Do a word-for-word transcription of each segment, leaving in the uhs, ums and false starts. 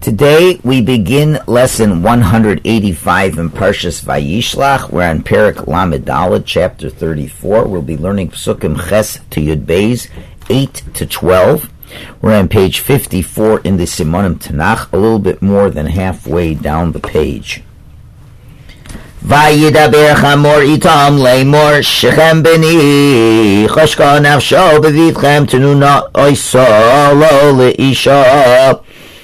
Today we begin lesson one hundred eighty-five in Parshas Vayishlach. We're on Perek Lamed Daled, chapter thirty-four. We'll be learning Psukim Ches to Yud Beis, eight to twelve. We're on page fifty-four in the Simonim Tanakh, a little bit more than halfway down the page. Vayidaber chamor itam leimor shechem beni choshka nafsho bevitchem tenuna oisa lo leisha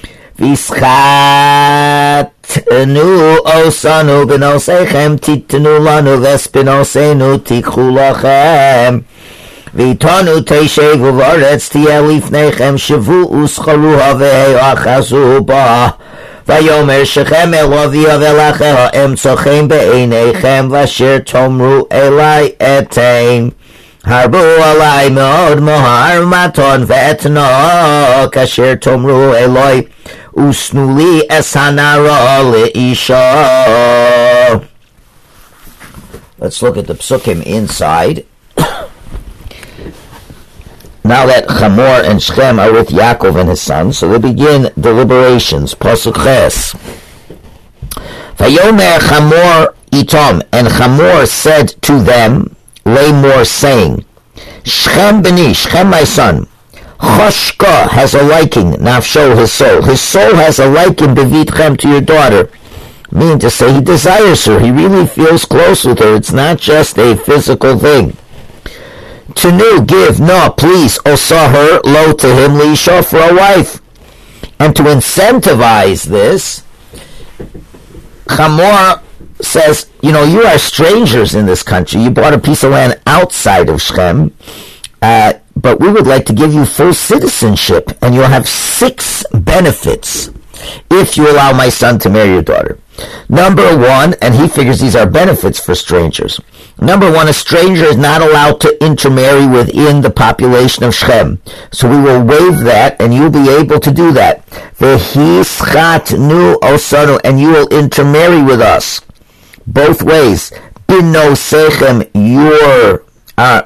vischatnu osanu benosechem titnu lanu vesbenosenu tikhu lachem vitanu teishevu v'aretz tiyeh lifnechem shavu uscharuha ve'achazu ba Vayomer shechem elovia velacheha emtzochem be'einechem vasher tomru elai etein harbu alai meod mohar maton ve'etno kasher tomru eloi usnuli esanara leisha. Let's look at the psukim inside. Now that Chamor and Shechem are with Yaakov and his sons, so they begin deliberations. Pasuk Ches. Vayomer Chamor itom, and Chamor said to them, Lamor, saying, Shechem beni, Shechem my son, Choshka has a liking, Nafsho his soul. His soul has a liking, Bevitchem, to your daughter. Meaning to say, he desires her. He really feels close with her. It's not just a physical thing. To new give, no, please, osa her, lo to him, leisha, for a wife. And to incentivize this, Chamor says, you know, you are strangers in this country. You bought a piece of land outside of Shechem, uh, but we would like to give you full citizenship, and you'll have six benefits if you allow my son to marry your daughter. Number one, and he figures these are benefits for strangers. Number one, a stranger is not allowed to intermarry within the population of Shechem. So we will waive that, and you'll be able to do that. V'hischatnu osanu, and you will intermarry with us. Both ways. Bino sechem, your, uh,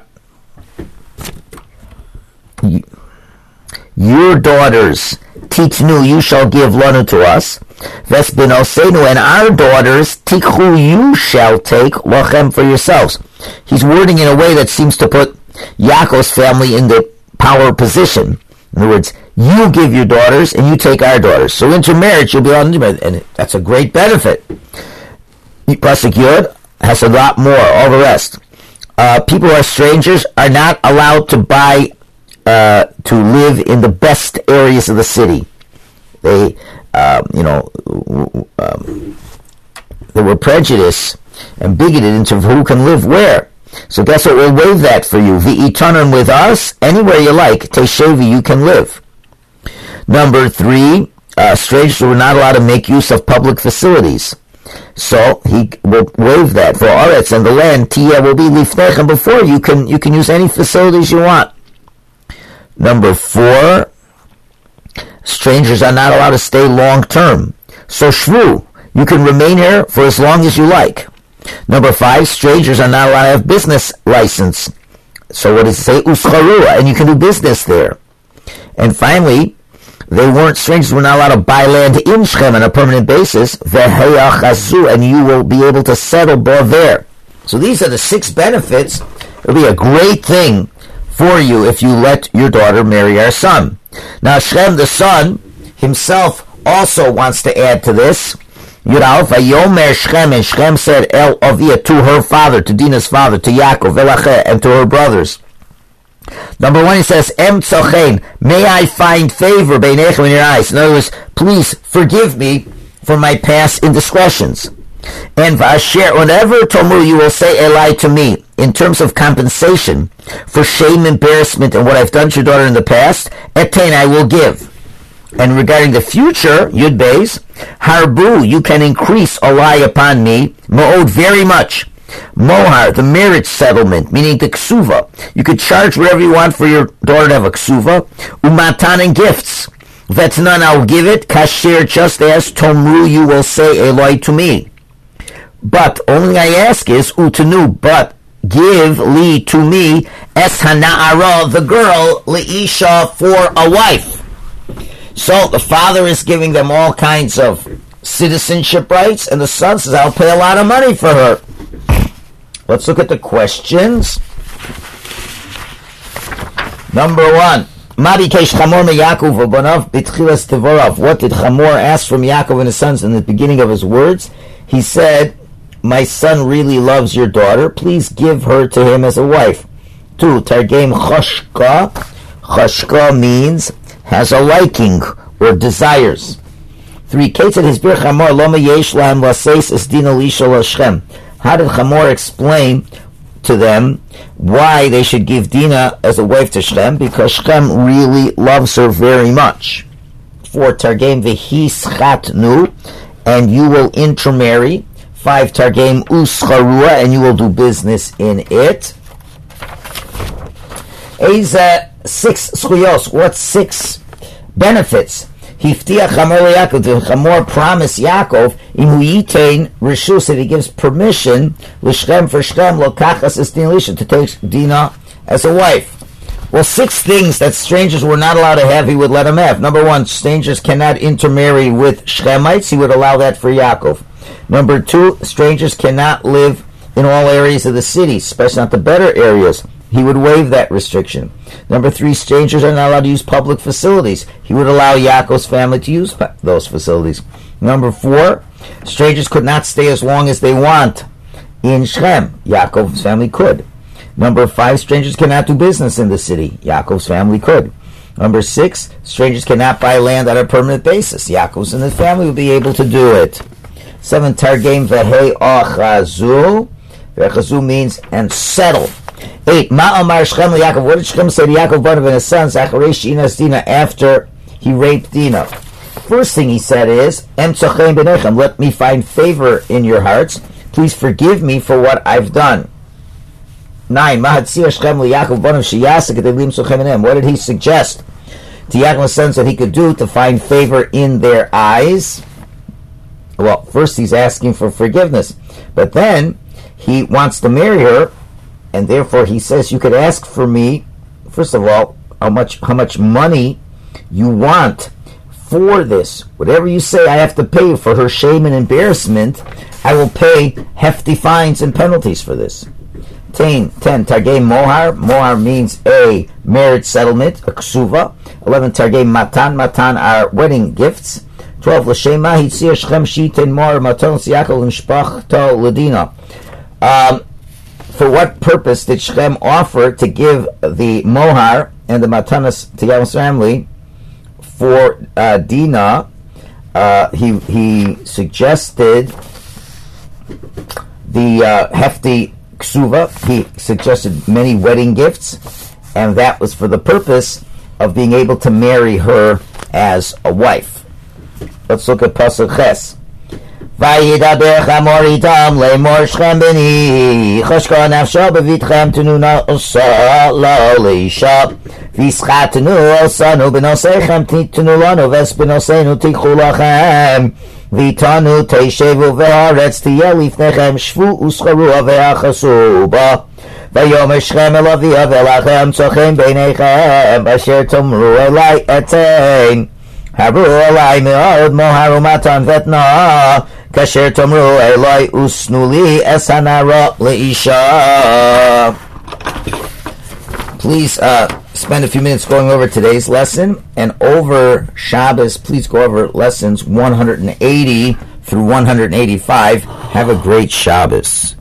your daughters, titnu, you shall give lanu to us. Vesbinosenu, and our daughters, tikhu, you shall take lachem for yourselves. He's wording in a way that seems to put Yaakov's family in the power position. In other words, you give your daughters and you take our daughters. So intermarriage, you'll be on, and that's a great benefit. Pasuk Yud has a lot more, all the rest. Uh, people who are strangers are not allowed to buy, uh, to live in the best areas of the city. They, uh, you know, um, they were prejudiced and bigoted into who can live where. So guess what? We'll waive that for you. V'itanan, with us, anywhere you like, Teshevi, you can live. Number three, uh, strangers were not allowed to make use of public facilities. So he will waive that. For Aretz and the land, Tiyeh will be Lifnechem, before you can, you can use any facilities you want. Number four, strangers are not allowed to stay long term. So shvu, you can remain here for as long as you like. Number five, strangers are not allowed to have business license. So what does it say? Uscharua, and you can do business there. And finally, they weren't, strangers were not allowed to buy land in Shechem on a permanent basis. Ve'heyachazu, and you will be able to settle there. So these are the six benefits. It'll be a great thing for you if you let your daughter marry our son. Now Shechem, the son, himself also wants to add to this. Yudal, Vayomer Shechem, and Shechem said, El Avia, to her father, to Dinah's father, to Yaakov, Velacheh, and to her brothers. Number one, he says, Em tzochein, may I find favor beinechem, in your eyes. In other words, please forgive me for my past indiscretions. And Vasher, whenever Tomu, you will say Eli to me, in terms of compensation for shame, embarrassment, and what I've done to your daughter in the past, etain, I will give. And regarding the future, Yud Beis, Harbu, you can increase Eli upon me, Mo'od, very much. Mohar, the marriage settlement, meaning the ksuva. You could charge whatever you want for your daughter to have a ksuva. Umatan, and gifts. Vetnan, I'll give it. Kasher, just as Tomru, you will say Eloi to me. But only I ask is utanu, but give li to me es hana'ara, the girl, leisha, for a wife. So the father is giving them all kinds of citizenship rights, and the son says, I'll pay a lot of money for her. Let's look at the questions. Number one. What did Chamor ask from Yaakov and his sons in the beginning of his words? He said, my son really loves your daughter. Please give her to him as a wife. Two, Targem Choshka. Choshka means has a liking or desires. Three, Ketzad Hisbir Chamor Loma Yesh Lahem Laseis Esdina Lisha Lashem. How did Chamor explain to them why they should give Dinah as a wife to Shem? Because Shem really loves her very much. Four, Targem V'His Chatnu, and you will intermarry. Five, Targem Uscharua, and you will do business in it. Eza, six Schuyos, what six benefits? Hiftiach Chamor Yaakov, the Chamor promised Yaakov, Imu Yitain Rishus, that he gives permission, L'Shem for Shem, Lokachas Estin Lisha, to take Dinah as a wife. Well, six things that strangers were not allowed to have, he would let them have. Number one, strangers cannot intermarry with Shechemites, he would allow that for Yaakov. Number two, strangers cannot live in all areas of the city, especially not the better areas. He would waive that restriction. Number three, strangers are not allowed to use public facilities. He would allow Yaakov's family to use those facilities. Number four, strangers could not stay as long as they want in Shechem. Yaakov's family could. Number five, strangers cannot do business in the city. Yaakov's family could. Number six, strangers cannot buy land on a permanent basis. Yaakov's and his family would be able to do it. Seven, Targem Vehei Achazu. Vechazu means and settle. Eight, Ma'amar Shechem Yaakov. What did Shechem say to Yaakov, one of his sons, Acharesh Inas Dinah, after he raped Dinah? First thing he said is, Em Tzochem Benechem, let me find favor in your hearts. Please forgive me for what I've done. Nine, Mahatzir Shechem Yaakov, one of Shiyasik, Adelim Tzochem Benem. What did he suggest to Yaakov's sons that he could do to find favor in their eyes? Well, first he's asking for forgiveness, but then he wants to marry her, and therefore he says, you could ask for me, first of all, how much how much money you want for this. Whatever you say I have to pay for her shame and embarrassment, I will pay hefty fines and penalties for this. Ten, ten Targem Mohar. Mohar means a marriage settlement, a ksuva. Eleven, Targem Matan. Matan are wedding gifts. Twelve, L'shema hitzir Shechem shiten mor maton Yaakov l'mishpachto l'dina. Um, For what purpose did Shechem offer to give the mohar and the matanas to Yaakov's family for uh, Dinah? Uh, he he suggested the uh, hefty ksuva. He suggested many wedding gifts, and that was for the purpose of being able to marry her as a wife. Let's look at Pasuk Ches. Vayidaber Chamor itam le'mor Shechem beni choshka nafsho bevitchem tenuna osa lo leisha v'yischatenu osanu b'nosechem titenu lanu ves b'nosenu tikchu lachem v'itanu teishevu ve'aretz tiyeh lifnechem shvu uscharua ve'achasu ba vayomer Shechem el avia ve'lachem tzochem beinechem asher tomru elai etein haru elai me'od moharu matan vetna Kasher Tomru Eloi Usnuli Esanara Leisha. Please uh, spend a few minutes going over today's lesson, and over Shabbos, please go over lessons one hundred eighty through one hundred eighty-five. Have a great Shabbos.